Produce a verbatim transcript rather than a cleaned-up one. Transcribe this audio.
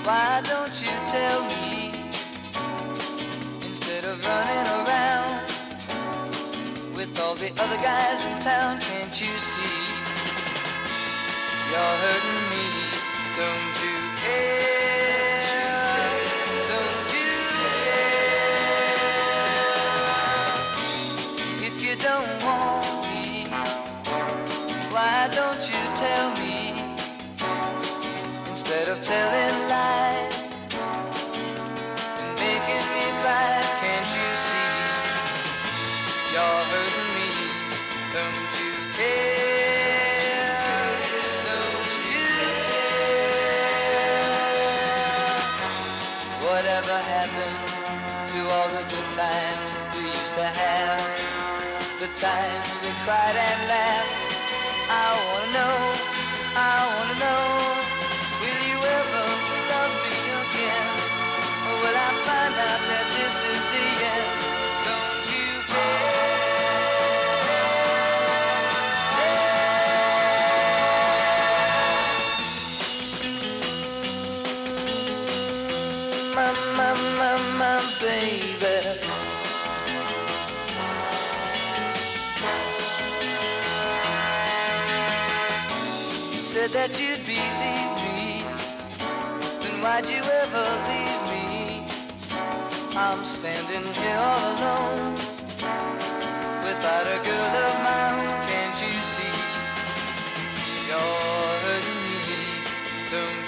Why don't you tell me instead of running around with all the other guys in town? Can't you see you're hurting me? Don't you care? Don't you care? If you don't want me, why don't you tell me instead of telling lies and making me cry? Can't you see you're hurting me? Don't you care? Don't you care? Whatever happened to all the good times we used to have? The times we cried and laughed. I wanna know, I wanna know, will you ever love me again? Or will I find out that this is the end? Don't you care? My, my, my, my baby. Said that you'd believe me, then why'd you ever leave me? I'm standing here all alone, without a girl of my own. Can't you see you're hurting me? Don't